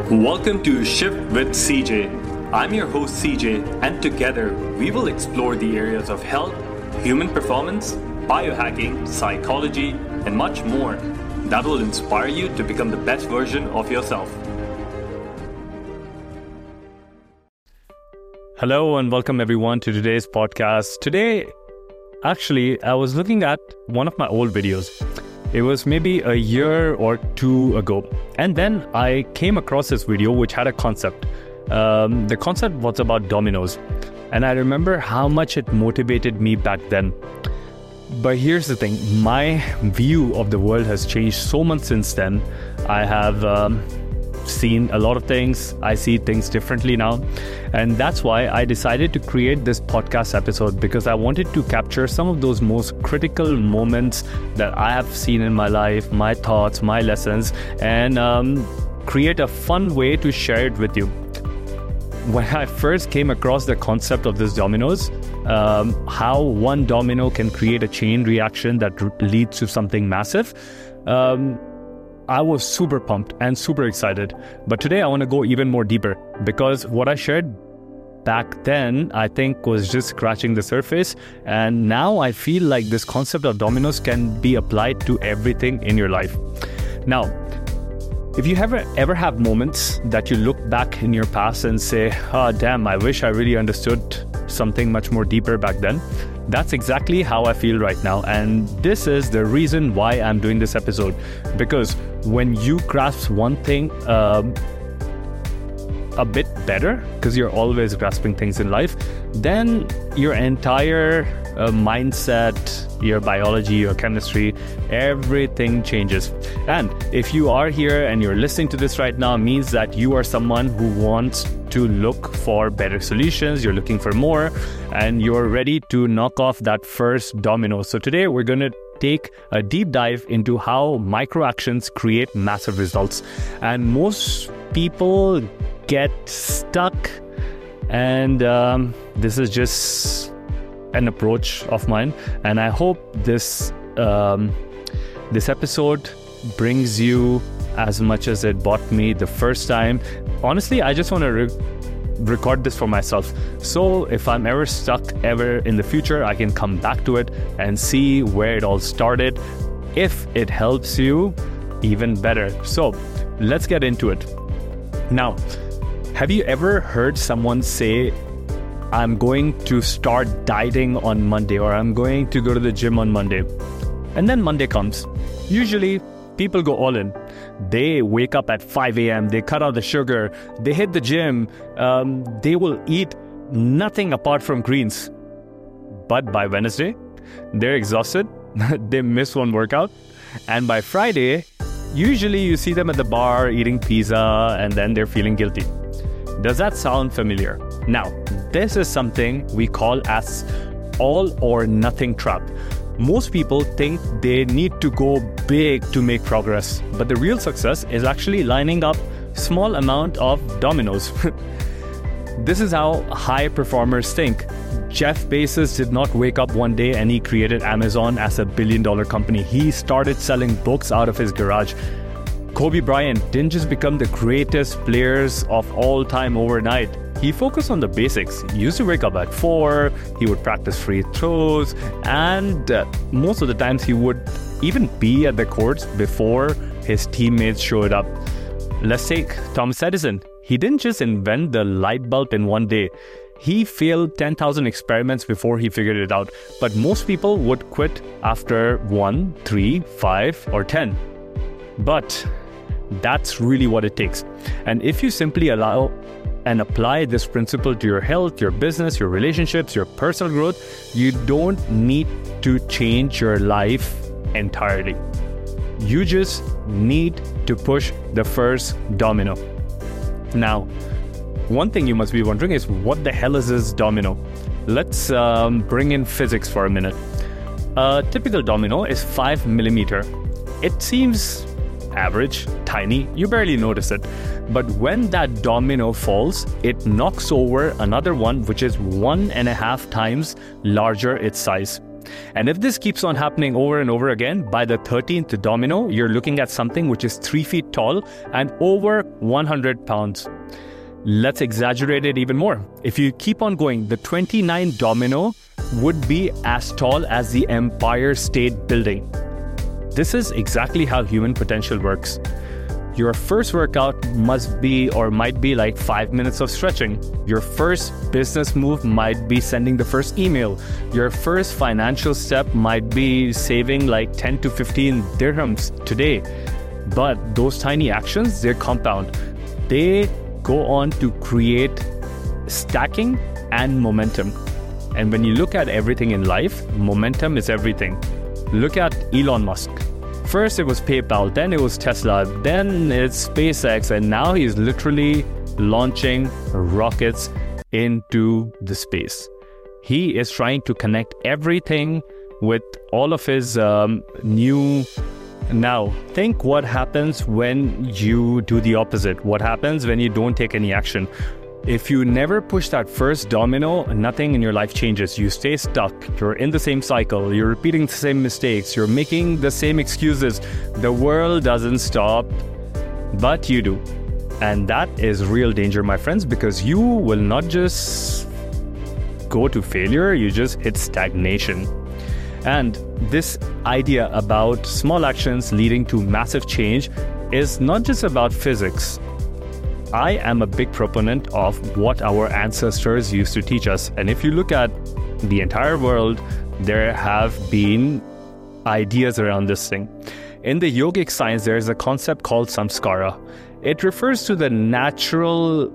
Welcome to Shift with CJ. I'm your host CJ, and together we will explore the areas of health, human performance, biohacking, psychology, and much more that will inspire you to become the best version of yourself. Hello and welcome everyone to today's podcast. Today, actually, I was looking at one of my old videos. It was maybe a year or two ago. And then I came across this video which had a concept. The concept was about dominoes. And I remember how much it motivated me back then. But here's the thing. My view of the world has changed so much since then. I have seen a lot of things. I see things differently now. And that's why I decided to create this podcast episode, because I wanted to capture some of those most critical moments that I have seen in my life, my thoughts, my lessons, and create a fun way to share it with you. When I first came across the concept of this dominoes, how one domino can create a chain reaction that leads to something massive, I was super pumped and super excited. But today I want to go even more deeper, because what I shared back then, I think, was just scratching the surface. And now I feel like this concept of dominoes can be applied to everything in your life. Now, if you ever have moments that you look back in your past and say, oh, damn, I wish I really understood something much more deeper back then. That's exactly how I feel right now. And this is the reason why I'm doing this episode. Because when you grasp one thing a bit better, because you're always grasping things in life, then your entire mindset, your biology, your chemistry, everything changes. And if you are here and you're listening to this right now, it means that you are someone who wants to look for better solutions, you're looking for more, and you're ready to knock off that first domino. So today we're going to take a deep dive into how micro actions create massive results. And most people get stuck, and this is just an approach of mine, and I hope this episode brings you as much as it brought me the first time. Honestly, I just want to record this for myself, so if I'm ever stuck ever in the future, I can come back to it and see where it all started. If it helps you, even better. So let's get into it. Now, have you ever heard someone say, I'm going to start dieting on Monday, or I'm going to go to the gym on Monday? And then Monday comes. Usually people go all in. They wake up at 5 a.m. They cut out the sugar. They hit the gym. They will eat nothing apart from greens. But by Wednesday, they're exhausted. They miss one workout. And by Friday, usually you see them at the bar eating pizza, and then they're feeling guilty. Does that sound familiar? Now, this is something we call as all or nothing trap. Most people think they need to go big to make progress, but the real success is actually lining up small amount of dominoes. This is how high performers think. Jeff Bezos did not wake up one day and he created Amazon as $1 billion company. He started selling books out of his garage. Kobe Bryant didn't just become the greatest players of all time overnight. He focused on the basics. He used to wake up at 4, he would practice free throws, and most of the times he would even be at the courts before his teammates showed up. Let's take Thomas Edison. He didn't just invent the light bulb in one day. He failed 10,000 experiments before he figured it out. But most people would quit after 1, 3, 5, or 10. But that's really what it takes. And if you simply allow and apply this principle to your health, your business, your relationships, your personal growth, you don't need to change your life entirely. You just need to push the first domino. Now, one thing you must be wondering is, what the hell is this domino? Let's bring in physics for a minute. A typical domino is 5 millimeter. It seems average, tiny, you barely notice it. But when that domino falls, it knocks over another one which is 1.5 times larger its size. And if this keeps on happening over and over again, by the 13th domino, you're looking at something which is 3 feet tall and over 100 pounds. Let's exaggerate it even more. If you keep on going, the 29th domino would be as tall as the Empire State Building. This is exactly how human potential works. Your first workout must be or might be like 5 minutes of stretching. Your first business move might be sending the first email. Your first financial step might be saving like 10 to 15 dirhams today. But those tiny actions, they compound. They go on to create stacking and momentum. And when you look at everything in life, momentum is everything. Look at Elon Musk. First it was PayPal, then it was Tesla, then it's SpaceX, and now he's literally launching rockets into the space. He is trying to connect everything with all of his new... Now, think what happens when you do the opposite. What happens when you don't take any action? If you never push that first domino, nothing in your life changes. You stay stuck. You're in the same cycle. You're repeating the same mistakes. You're making the same excuses. The world doesn't stop, but you do. And that is real danger, my friends, because you will not just go to failure, you just hit stagnation. And this idea about small actions leading to massive change is not just about physics. I am a big proponent of what our ancestors used to teach us. And if you look at the entire world, there have been ideas around this thing. In the yogic science, there is a concept called samskara. It refers to the natural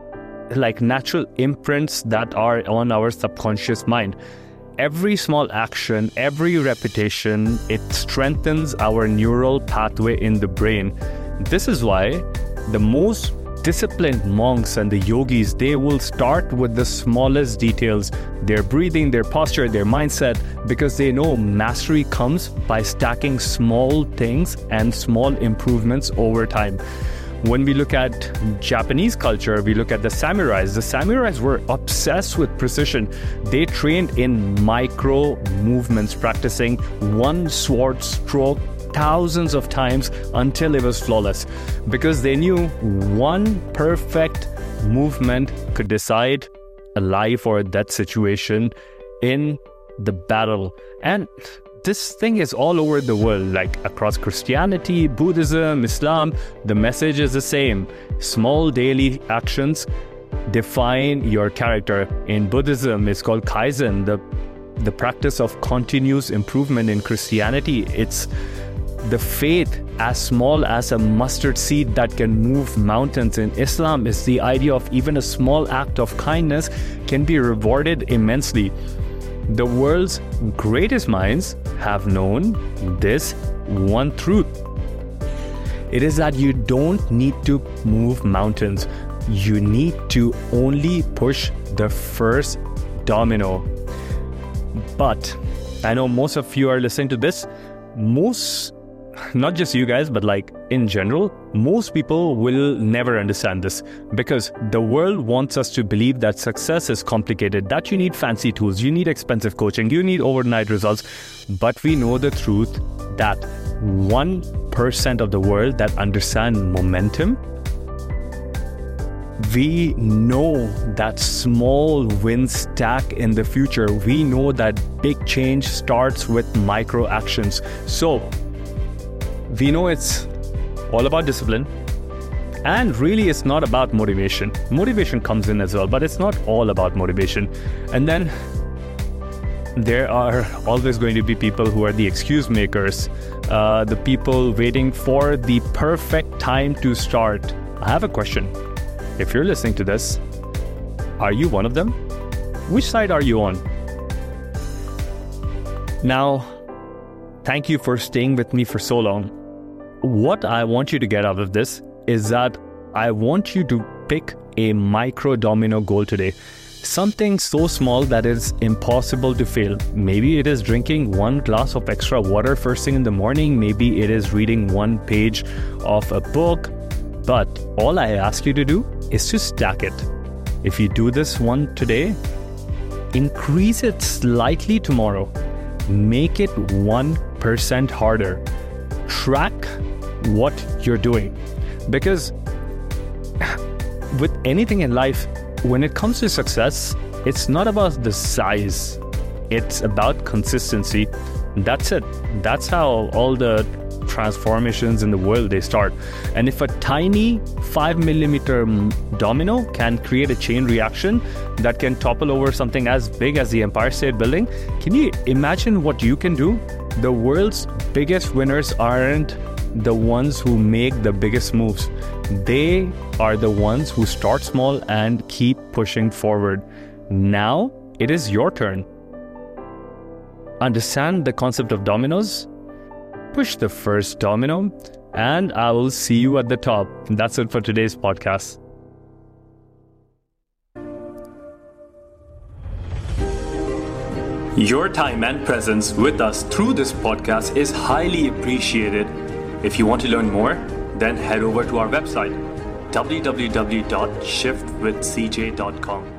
imprints that are on our subconscious mind. Every small action, every repetition, it strengthens our neural pathway in the brain. This is why the most disciplined monks and the yogis, they will start with the smallest details, their breathing, their posture, their mindset, because they know mastery comes by stacking small things and small improvements over time. When we look at Japanese culture, we look at the samurais. The samurais were obsessed with precision. They trained in micro movements, practicing one sword stroke thousands of times until it was flawless, because they knew one perfect movement could decide a life or a death situation in the battle. And this thing is all over the world, like across Christianity, Buddhism, Islam. The message is the same. Small daily actions define your character. In Buddhism, it's called Kaizen, the practice of continuous improvement. In Christianity, it's the faith as small as a mustard seed that can move mountains. In Islam, it's the idea of even a small act of kindness can be rewarded immensely. The world's greatest minds have known this one truth. It is that you don't need to move mountains. You need to only push the first domino. But I know most of you are listening to this. Not just you guys, but like in general, most people will never understand this, because the world wants us to believe that success is complicated, that you need fancy tools, you need expensive coaching, you need overnight results. But we know the truth that 1% of the world that understand momentum. We know that small wins stack in the future. We know that big change starts with micro actions. So we know it's all about discipline, and really it's not about motivation. Motivation comes in as well, but it's not all about motivation. And then there are always going to be people who are the excuse makers, the people waiting for the perfect time to start. I have a question. If you're listening to this, are you one of them? Which side are you on? Now, thank you for staying with me for so long. What I want you to get out of this is that I want you to pick a micro domino goal today. Something so small that it's impossible to fail. Maybe it is drinking 1 glass of extra water first thing in the morning. Maybe it is reading 1 page of a book. But all I ask you to do is to stack it. If you do this one today, increase it slightly tomorrow. make it 1% harder. Track what you're doing. Because with anything in life, when it comes to success, it's not about the size. It's about consistency. That's it. That's how all the transformations in the world, they start. And if a tiny 5mm domino can create a chain reaction that can topple over something as big as the Empire State Building, can you imagine what you can do? The world's biggest winners aren't the ones who make the biggest moves. They are the ones who start small and keep pushing forward. Now it is your turn. Understand the concept of dominoes? Push the first domino, and I will see you at the top. That's it for today's podcast. Your time and presence with us through this podcast is highly appreciated. If you want to learn more, then head over to our website, www.shiftwithcj.com.